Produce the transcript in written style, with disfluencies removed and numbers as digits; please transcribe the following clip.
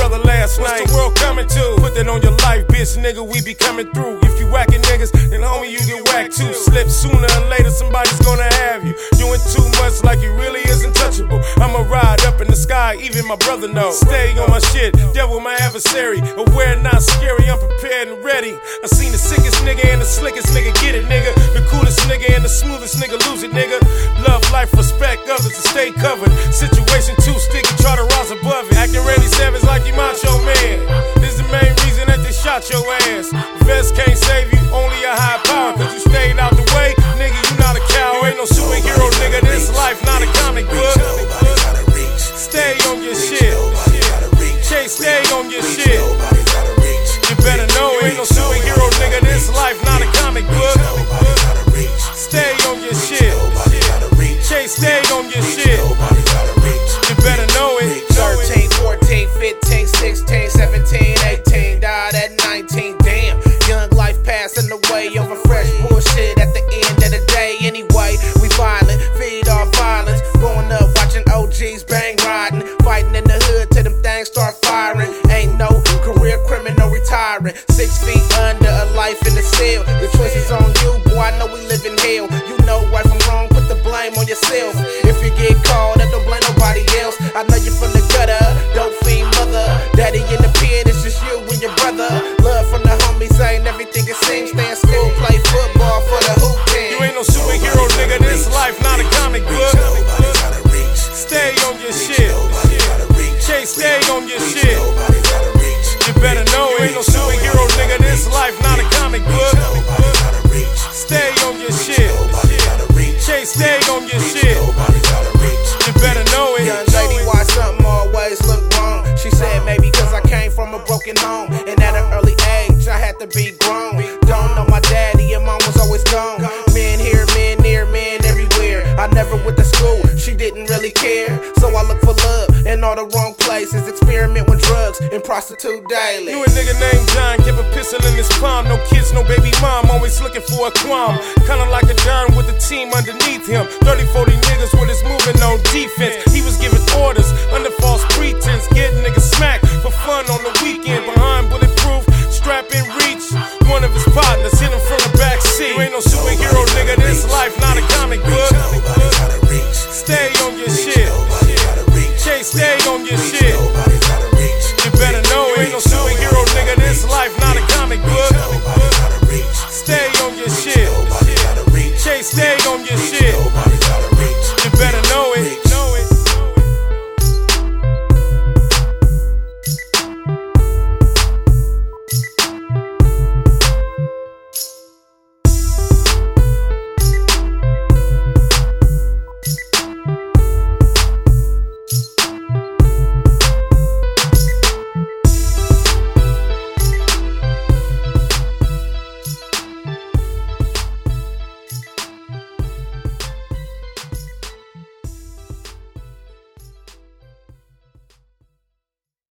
brother last night. What's the world coming to? Put that on your life, bitch, nigga, we be coming through. If you whacking niggas, then homie, you get whacked too. Slip sooner or later, somebody's gonna have you. Doing too much like you really is untouchable. I'ma ride up in the sky, even my brother knows. Stay on my shit, devil my adversary. Aware, not scary, I'm prepared and ready. I seen the sickest nigga and the slickest nigga get it, nigga. The coolest nigga and the smoothest nigga lose it, nigga. Love, life, respect others and stay covered. Situation too sticky, try to rise above it. Acting Randy Savage like you macho man. This is the main reason that they shot your ass. Vest can't save you, only a high power. Cause you stayed out the way, nigga, you not a coward. Ain't no superhero, nigga, this life not a comic book. Stay on your shit. Chase, stay on your shit. You better know, ain't no superhero, nigga, this life not a comic book. Stay on your shit. Chase, stay on your shit. You better know it. 13, 14, 15, 16, 17, 18, died at 19, damn. Young life passing away over fresh bullshit at the end of the day. Anyway, we violent, feed off violence. Growing up watching OGs bang riding, fighting in the hood till them things start firing. Ain't no career criminal retiring. 6 feet under, a life in the cell. The choice is on you, boy, I know we live in hell. You know right from wrong, put the blame on yourself. If you get caught up, don't blame nobody else. I know you from the gutter, don't feed mother. Daddy in the pit, it's just you and your brother. Love from the homies, ain't everything it seems. Stay in school, play football for the hoop team. You ain't no superhero, nigga, this life not a comic book. Stay on your shit. Chase, stay on your shit. You better know, ain't no superhero, nigga, this life not a comic book. Stay on your shit. Chase, stay on your shit. You better know it. Young lady, why something always look wrong? She said maybe cause I came from a broken home, and at an early age I had to be grown. Don't know my daddy and mom was always gone. Men here, men near, men everywhere. I never went to school, she didn't really care. So I look for love in all the wrong places. Experiment with drugs and prostitute daily. You a nigga named John, kept a pistol in his palm. No kids, no baby mom, always looking for a qualm. Kinda like a John with the team underneath him. 30, 40 niggas with his moving on defense. He was giving orders under false pretense, getting niggas smacked for fun on the weekend. Behind bulletproof, strap in reach. One of his partners hit him from the back seat. You ain't no superhero, nigga, this life not a comic book. Stay